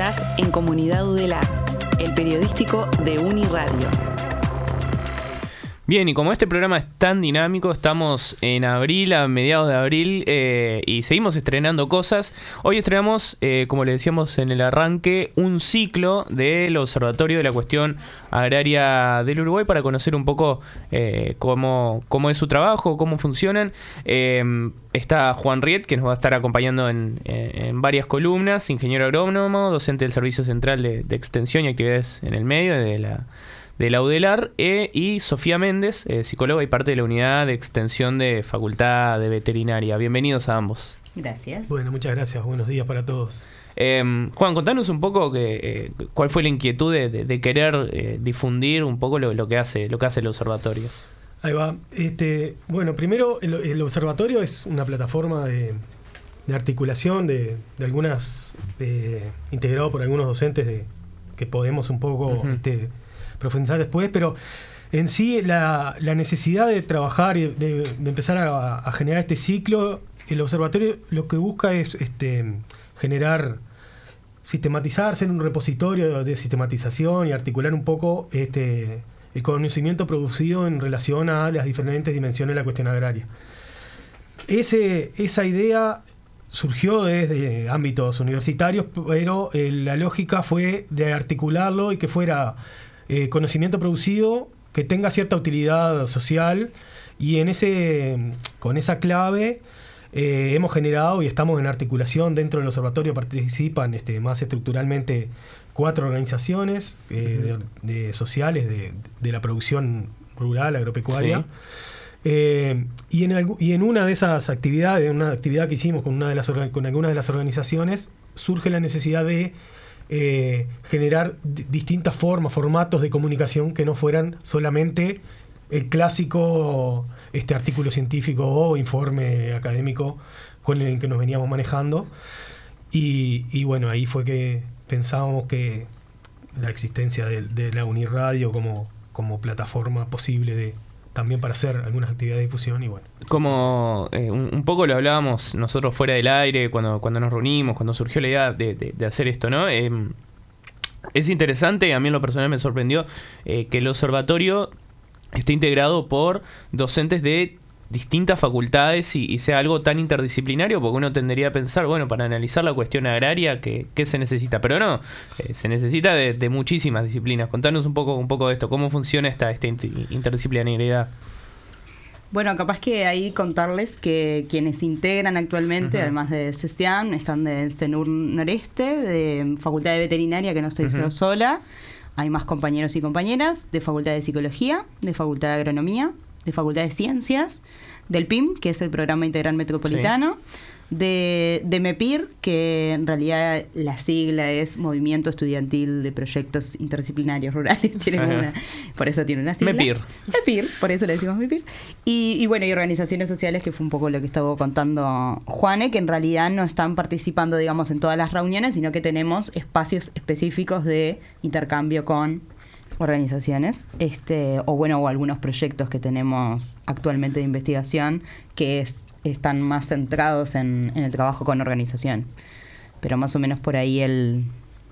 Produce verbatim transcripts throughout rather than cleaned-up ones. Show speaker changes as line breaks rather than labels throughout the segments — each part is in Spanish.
Estás en Comunidad Udelar, el periodístico de Uniradio.
Bien, y como este programa es tan dinámico, estamos en abril, a mediados de abril, eh, y seguimos estrenando cosas. Hoy estrenamos, eh, como le decíamos en el arranque, un ciclo del Observatorio de la Cuestión Agraria del Uruguay para conocer un poco eh, cómo, cómo es su trabajo, cómo funcionan. Eh, está Juan Riet, que nos va a estar acompañando en, en varias columnas, ingeniero agrónomo, docente del Servicio Central de, de Extensión y Actividades en el Medio de la... de la Udelar, eh, y Sofía Méndez, eh, psicóloga y parte de la unidad de extensión de Facultad de Veterinaria. Bienvenidos a ambos.
Gracias.
Bueno, muchas gracias. Buenos días para todos.
Eh, Juan, contanos un poco que, eh, cuál fue la inquietud de, de, de querer eh, difundir un poco lo, lo que hace lo que hace el observatorio.
Ahí va. Este, bueno, primero el, el observatorio es una plataforma de, de articulación de, de algunas, de, integrado por algunos docentes de, que podemos un poco uh-huh. este, profundizar después, pero en sí la, la necesidad de trabajar y de, de empezar a, a generar este ciclo, el observatorio lo que busca es este, generar, sistematizar, ser un repositorio de sistematización y articular un poco este, el conocimiento producido en relación a las diferentes dimensiones de la cuestión agraria. Ese, esa idea surgió desde ámbitos universitarios, pero eh, la lógica fue de articularlo y que fuera Eh, conocimiento producido que tenga cierta utilidad social, y en ese con esa clave eh, hemos generado y estamos en articulación. Dentro del observatorio participan este, más estructuralmente cuatro organizaciones eh, uh-huh. de, de sociales de, de la producción rural agropecuaria. Sí. Eh, y, en algu- y en una de esas actividades, una actividad que hicimos con, una de las orga- con algunas de las organizaciones, surge la necesidad de Eh, generar d- distintas formas, formatos de comunicación que no fueran solamente el clásico este artículo científico o informe académico con el que nos veníamos manejando. Y, y bueno, ahí fue que pensábamos que la existencia de, de la Uniradio como, como plataforma posible de también para hacer algunas actividades de difusión. Y bueno,
como eh, un, un poco lo hablábamos nosotros fuera del aire cuando, cuando nos reunimos, cuando surgió la idea de, de, de hacer esto, ¿no? Eh, es interesante, a mí en lo personal me sorprendió eh, que el observatorio esté integrado por docentes de distintas facultades y, y sea algo tan interdisciplinario, porque uno tendería a pensar, bueno, para analizar la cuestión agraria, ¿qué, qué se necesita? Pero no, eh, se necesita de, de muchísimas disciplinas. Contanos un poco un poco de esto, ¿cómo funciona esta, esta interdisciplinariedad?
Bueno, capaz que ahí contarles que quienes integran actualmente, uh-huh. además de CESIAN, están del CENUR Noreste, de Facultad de Veterinaria, que no estoy uh-huh. sola, hay más compañeros y compañeras, de Facultad de Psicología, de Facultad de Agronomía, de Facultad de Ciencias, del P I M, que es el Programa Integral Metropolitano, sí. de, de MEPIR, que en realidad la sigla es Movimiento Estudiantil de Proyectos Interdisciplinarios Rurales, tiene una, por eso tiene una sigla.
MEPIR.
MEPIR, por eso le decimos MEPIR. Y, y bueno, y organizaciones sociales, que fue un poco lo que estaba contando Juane, que en realidad no están participando, digamos, en todas las reuniones, sino que tenemos espacios específicos de intercambio con organizaciones, este, o bueno, o algunos proyectos que tenemos actualmente de investigación que es, están más centrados en, en el trabajo con organizaciones. Pero más o menos por ahí el...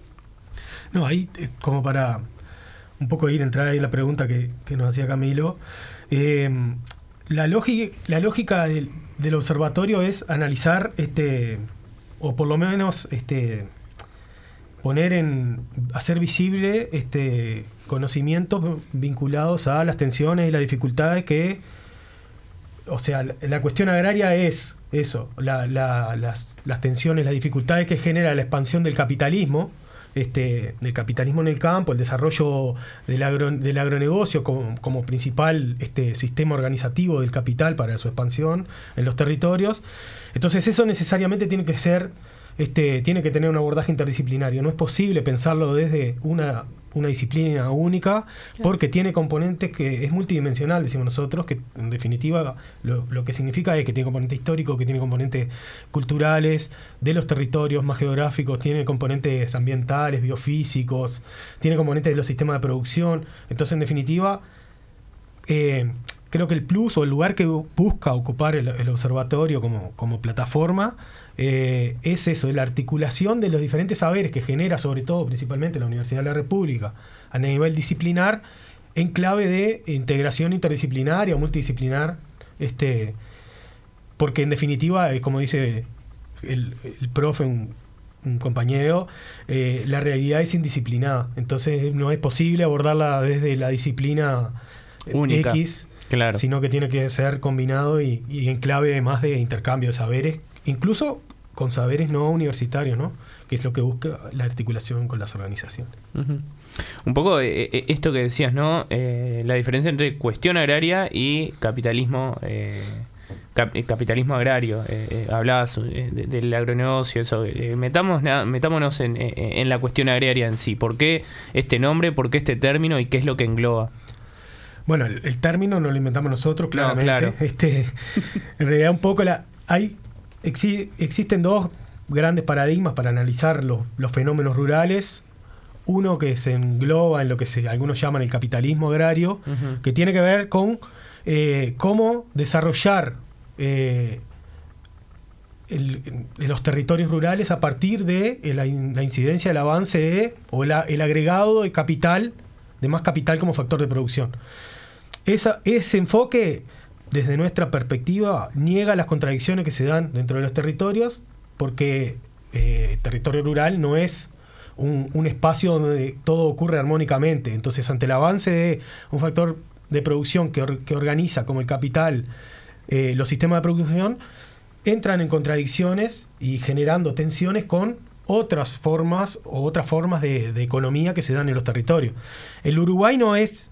No, ahí como para un poco ir, entrar ahí en la pregunta que, que nos hacía Camilo, eh, la, lógica, la lógica del, del observatorio es analizar, este o por lo menos este poner en, hacer visible este conocimientos vinculados a las tensiones y las dificultades que, o sea, la, la cuestión agraria es eso, la, la, las, las tensiones, las dificultades que genera la expansión del capitalismo, este, del capitalismo en el campo, el desarrollo del, agro, del agronegocio como, como principal este, sistema organizativo del capital para su expansión en los territorios. Entonces eso necesariamente tiene que ser Este, tiene que tener un abordaje interdisciplinario. No es posible pensarlo desde una, una disciplina única, porque tiene componentes que es multidimensional, decimos nosotros, que en definitiva lo, lo que significa es que tiene componentes históricos, que tiene componentes culturales, de los territorios más geográficos, tiene componentes ambientales, biofísicos, tiene componentes de los sistemas de producción. Entonces, en definitiva, eh, creo que el plus o el lugar que busca ocupar el, el observatorio como, como plataforma eh, es eso, la articulación de los diferentes saberes que genera, sobre todo, principalmente la Universidad de la República, a nivel disciplinar, en clave de integración interdisciplinaria o multidisciplinar, este, porque en definitiva, eh, como dice el, el profe, un, un compañero, eh, la realidad es indisciplinada, entonces no es posible abordarla desde la disciplina
única,
X,
claro,
sino que tiene que ser combinado y, y en clave más de intercambio de saberes, incluso con saberes no universitarios, ¿no? Que es lo que busca la articulación con las organizaciones.
Uh-huh. Un poco eh, esto que decías, ¿no? Eh, la diferencia entre cuestión agraria y capitalismo eh, cap- capitalismo agrario. Eh, eh, hablabas eh, de, del agronegocio, eso. Eh, metamos na- metámonos en, eh, en la cuestión agraria en sí. ¿Por qué este nombre? ¿Por qué este término? ¿Y qué es lo que engloba?
Bueno, el, el término no lo inventamos nosotros, claramente.
No, claro.
Este, en realidad, un poco la hay exi- existen dos grandes paradigmas para analizar los, los fenómenos rurales. Uno que se engloba en lo que se, algunos llaman el capitalismo agrario, uh-huh, que tiene que ver con eh, cómo desarrollar eh, el, el, los territorios rurales a partir de la, la incidencia del avance de, o la, el agregado de capital, de más capital como factor de producción. Esa, ese enfoque, desde nuestra perspectiva, niega las contradicciones que se dan dentro de los territorios, porque eh, el territorio rural no es Un, un espacio donde todo ocurre armónicamente. Entonces, ante el avance de un factor de producción que, or, que organiza como el capital eh, los sistemas de producción, entran en contradicciones y generando tensiones con otras formas o otras formas de, de economía que se dan en los territorios. El Uruguay no es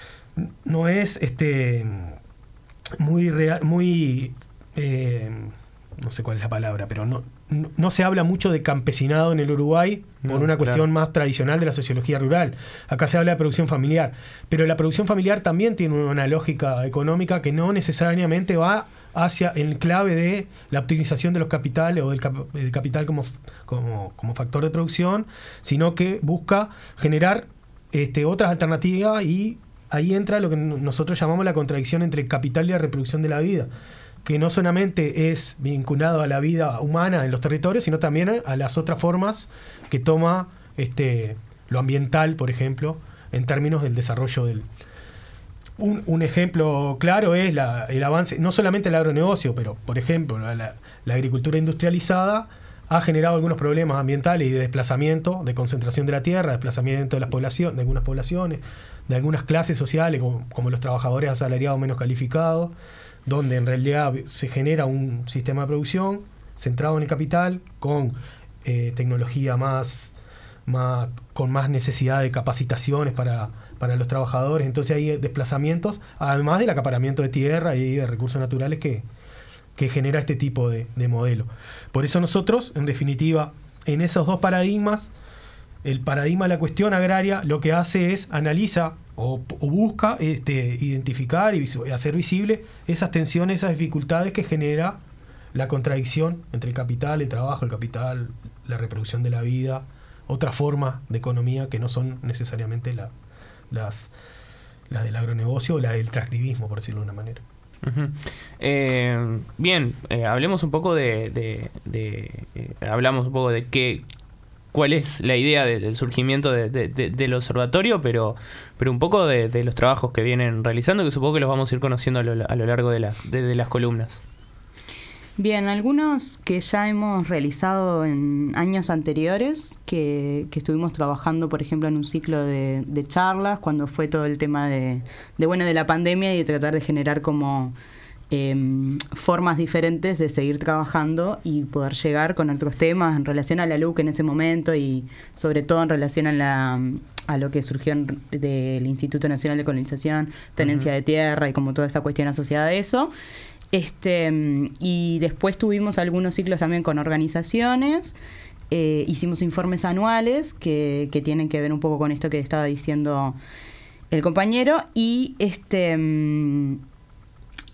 no es este muy real, muy eh, no sé cuál es la palabra, pero no No, no se habla mucho de campesinado en el Uruguay por
no,
una cuestión
claro.
más tradicional de la sociología rural. Acá se habla de producción familiar, pero la producción familiar también tiene una lógica económica que no necesariamente va hacia el clave de la optimización de los capitales o del, cap, del capital como, como, como factor de producción, sino que busca generar este, otras alternativas, y ahí entra lo que nosotros llamamos la contradicción entre el capital y la reproducción de la vida, que no solamente es vinculado a la vida humana en los territorios, sino también a las otras formas que toma este, lo ambiental, por ejemplo, en términos del desarrollo del... Un, un ejemplo claro es la, el avance, no solamente el agronegocio, pero, por ejemplo, la, la, la agricultura industrializada ha generado algunos problemas ambientales y de desplazamiento, de concentración de la tierra, desplazamiento de las poblaciones, de algunas poblaciones, de algunas clases sociales, como, como los trabajadores asalariados menos calificados, donde en realidad se genera un sistema de producción centrado en el capital, con eh, tecnología más, más, con más necesidad de capacitaciones para, para los trabajadores. Entonces hay desplazamientos, además del acaparamiento de tierra y de recursos naturales que, que genera este tipo de, de modelo. Por eso nosotros, en definitiva, en esos dos paradigmas, el paradigma de la cuestión agraria lo que hace es analiza o, o busca este, identificar y visu- hacer visible esas tensiones, esas dificultades que genera la contradicción entre el capital, el trabajo, el capital, la reproducción de la vida, otras formas de economía que no son necesariamente la, las, las del agronegocio o la del extractivismo, por decirlo de una manera.
Uh-huh. Eh, bien, eh, hablemos un poco de, de, de eh, hablamos un poco de qué, cuál es la idea de, del surgimiento de, de, de, del observatorio, pero, pero un poco de, de los trabajos que vienen realizando, que supongo que los vamos a ir conociendo a lo, a lo largo de las, de, de las columnas.
Bien, algunos que ya hemos realizado en años anteriores, que, que estuvimos trabajando, por ejemplo, en un ciclo de, de charlas, cuando fue todo el tema de, de, bueno, de la pandemia y de tratar de generar como eh, formas diferentes de seguir trabajando y poder llegar con otros temas en relación a la L U C en ese momento y sobre todo en relación a la a lo que surgió en, del Instituto Nacional de Colonización, Tenencia uh-huh. de Tierra y como toda esa cuestión asociada a eso. Este, y después tuvimos algunos ciclos también con organizaciones, eh, hicimos informes anuales que, que tienen que ver un poco con esto que estaba diciendo el compañero, y este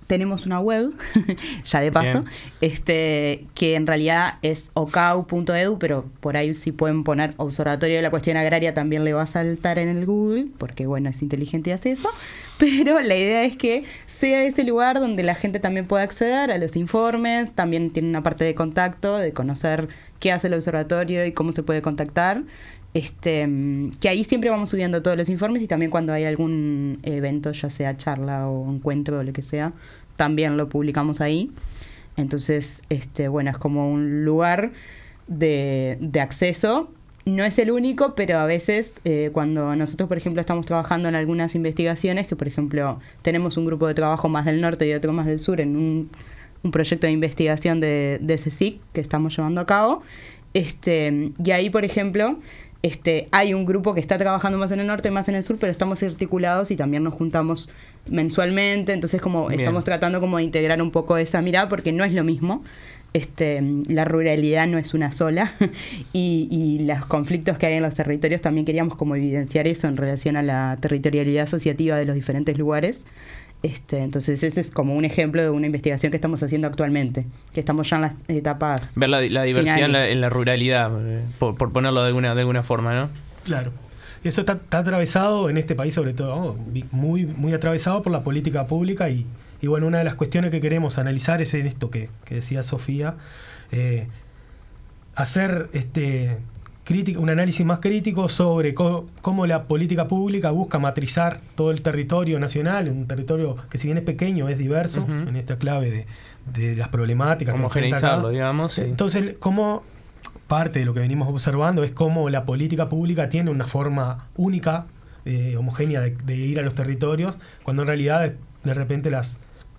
tenemos una web, ya de paso,
Bien.
este que en realidad es ocau punto edu, pero por ahí si pueden poner Observatorio de la Cuestión Agraria también le va a saltar en el Google, porque bueno, es inteligente y hace eso. Pero la idea es que sea ese lugar donde la gente también pueda acceder a los informes, también tiene una parte de contacto, de conocer qué hace el observatorio y cómo se puede contactar. Este, que ahí siempre vamos subiendo todos los informes y también cuando hay algún evento, ya sea charla o encuentro o lo que sea, también lo publicamos ahí. Entonces, este, bueno, es como un lugar de, de acceso. No es el único, pero a veces eh, cuando nosotros, por ejemplo, estamos trabajando en algunas investigaciones, que por ejemplo tenemos un grupo de trabajo más del norte y otro más del sur en un, un proyecto de investigación de, de CSIC que estamos llevando a cabo, este, y ahí, por ejemplo, este, hay un grupo que está trabajando más en el norte, más en el sur, pero estamos articulados y también nos juntamos mensualmente, entonces como
Bien.
estamos tratando como de integrar un poco esa mirada, porque no es lo mismo. Este, la ruralidad no es una sola y, y los conflictos que hay en los territorios también queríamos como evidenciar eso en relación a la territorialidad asociativa de los diferentes lugares. Este, entonces ese es como un ejemplo de una investigación que estamos haciendo actualmente, que estamos ya en las etapas
Ver la, la diversidad en la,
finales.
en la ruralidad, eh, por, por ponerlo de alguna, de alguna forma, ¿no?
Claro. Eso está, está atravesado en este país, sobre todo, ¿no? muy, muy atravesado por la política pública y Y bueno, una de las cuestiones que queremos analizar es en esto que, que decía Sofía, eh, hacer este crítica, un análisis más crítico sobre co- cómo la política pública busca matrizar todo el territorio nacional, un territorio que si bien es pequeño, es diverso,
Uh-huh.
en esta clave de, de las problemáticas. que enfrenta acá.
Homogeneizarlo, digamos. Sí.
Entonces, cómo parte de lo que venimos observando es cómo la política pública tiene una forma única, eh, homogénea de, de ir a los territorios, cuando en realidad de, de repente las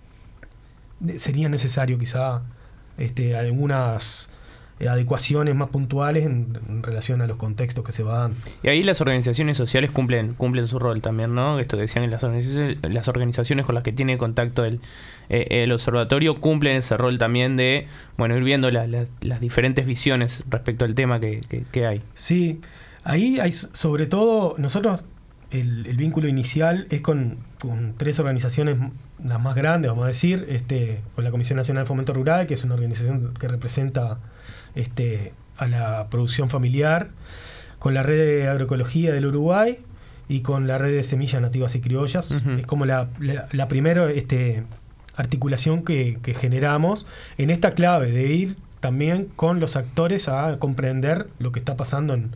sería necesario quizá este, algunas eh, adecuaciones más puntuales en, en relación a los contextos que se van.
Y ahí las organizaciones sociales cumplen cumplen su rol también, ¿no? Esto que decían que las organizaciones, las organizaciones con las que tiene contacto el, eh, el observatorio cumplen ese rol también de, bueno, ir viendo la, la, las diferentes visiones respecto al tema que, que, que hay.
Sí, ahí hay sobre todo, nosotros el, el vínculo inicial es con, con tres organizaciones, las más grandes, vamos a decir, este, con la Comisión Nacional de Fomento Rural, que es una organización que representa este, a la producción familiar, con la Red de Agroecología del Uruguay y con la Red de Semillas Nativas y Criollas.
Uh-huh.
Es como la, la, la primera este, articulación que, que generamos en esta clave de ir también con los actores a comprender lo que está pasando en,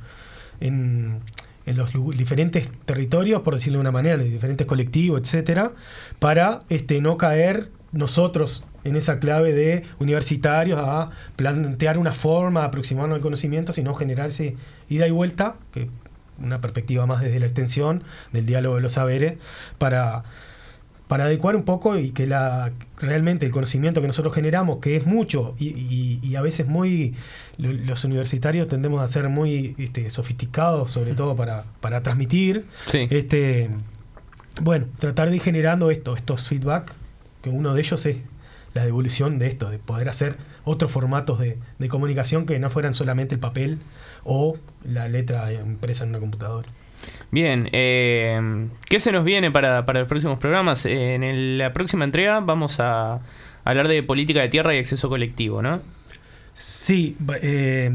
en en los diferentes territorios, por decirlo de una manera, los diferentes colectivos, etcétera, para este no caer nosotros en esa clave de universitarios a plantear una forma, aproximarnos al conocimiento, sino generarse ida y vuelta, que una perspectiva más desde la extensión del diálogo de los saberes, para, para adecuar un poco y que la realmente el conocimiento que nosotros generamos, que es mucho y, y, y a veces muy... Los universitarios tendemos a ser muy este, sofisticados, sobre todo para, para transmitir.
Sí.
Este, bueno, tratar de ir generando esto, estos feedback, que uno de ellos es la devolución de esto, de poder hacer otros formatos de, de comunicación que no fueran solamente el papel o la letra impresa en una computadora.
Bien, eh, ¿qué se nos viene para, para los próximos programas? Eh, en el, la próxima entrega vamos a hablar de política de tierra y acceso colectivo, ¿no?
Sí, eh,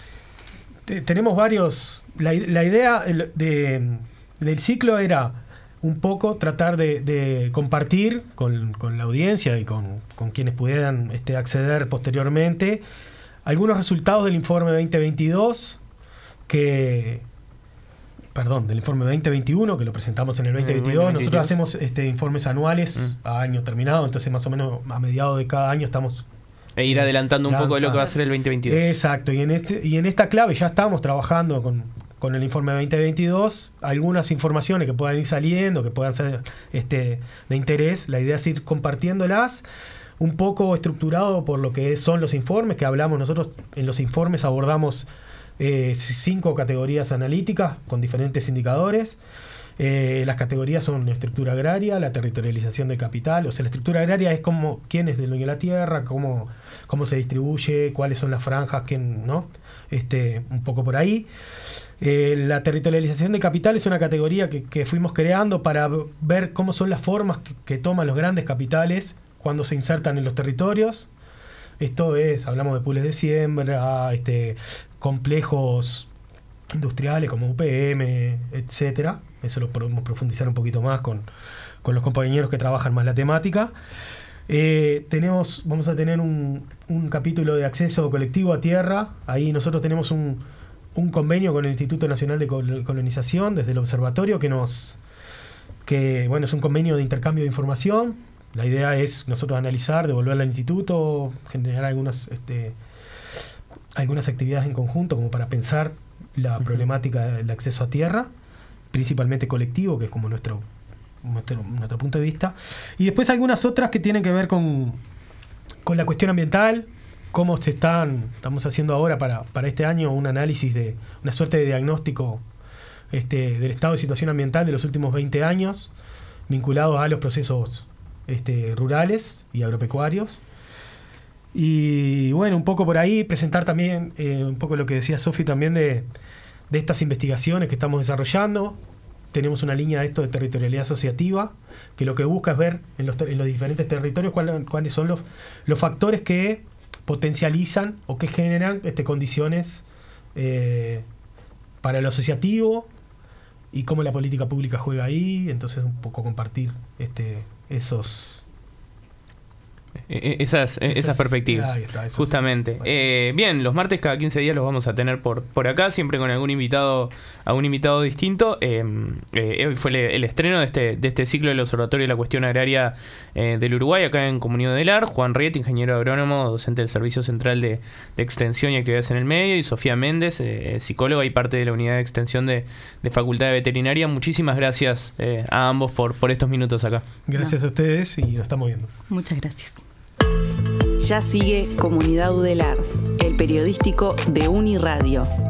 te, tenemos varios... La, la idea de, de, del ciclo era un poco tratar de, de compartir con, con la audiencia y con, con quienes pudieran este, acceder posteriormente algunos resultados del informe veinte veintidós que... Perdón, del informe veinte veintiuno, que lo presentamos en el veinte veintidós.
veinte veintidós.
Nosotros hacemos este, informes anuales
Mm.
a año terminado, entonces más o menos a mediados de cada año estamos...
E ir adelantando un poco de lo que va a ser el veinte veintidós.
Exacto, y en este y en esta clave ya estamos trabajando con, con el informe veinte veintidós, algunas informaciones que puedan ir saliendo, que puedan ser este, de interés. La idea es ir compartiéndolas, un poco estructurado por lo que son los informes, que hablamos nosotros en los informes, abordamos eh, cinco categorías analíticas con diferentes indicadores. Eh, las categorías son la estructura agraria, la territorialización del capital. O sea, la estructura agraria es como quién es del dueño de la tierra, cómo, cómo se distribuye, cuáles son las franjas, quién, ¿no? Este, un poco por ahí. Eh, la territorialización del capital es una categoría que, que fuimos creando para ver cómo son las formas que, que toman los grandes capitales cuando se insertan en los territorios. Esto es, hablamos de pools de siembra, este, complejos industriales como U P M, etcétera. Eso lo podemos profundizar un poquito más con, con los compañeros que trabajan más la temática. Eh, tenemos, vamos a tener un, un capítulo de acceso colectivo a tierra. Ahí nosotros tenemos un, un convenio con el Instituto Nacional de Colonización desde el observatorio que nos, que bueno, es un convenio de intercambio de información. La idea es nosotros analizar, devolverla al instituto, generar algunas, este, algunas actividades en conjunto como para pensar la uh-huh. problemática del acceso a tierra, principalmente colectivo, que es como nuestro Nuestro, nuestro punto de vista, y después algunas otras que tienen que ver con, con la cuestión ambiental, cómo se están, estamos haciendo ahora para, para este año un análisis de una suerte de diagnóstico este, del estado de situación ambiental de los últimos veinte años, vinculados a los procesos este, rurales y agropecuarios. Y bueno, un poco por ahí presentar también eh, un poco lo que decía Sofi también de, de estas investigaciones que estamos desarrollando. Tenemos una línea de esto de territorialidad asociativa, que lo que busca es ver en los, en los diferentes territorios cuáles, cuáles son los, los factores que potencializan o que generan este, condiciones eh, para lo asociativo y cómo la política pública juega ahí. Entonces un poco compartir este, esos...
Esas, esas, esas perspectivas, ahí está, esas justamente. Eh, bien, los martes cada quince días los vamos a tener por, por acá, siempre con algún invitado, algún invitado distinto. Eh, eh, hoy fue el, el estreno de este, de este ciclo del Observatorio de la Cuestión Agraria eh, del Uruguay, acá en Comunidad del Ar. Juan Riet, ingeniero agrónomo, docente del Servicio Central de, de Extensión y Actividades en el Medio, y Sofía Méndez, eh, psicóloga y parte de la Unidad de Extensión de, de Facultad de Veterinaria. Muchísimas gracias eh, a ambos por, por estos minutos acá.
Gracias no. a ustedes y nos estamos viendo.
Muchas gracias.
Ya sigue Comunidad Udelar, el periodístico de Uniradio.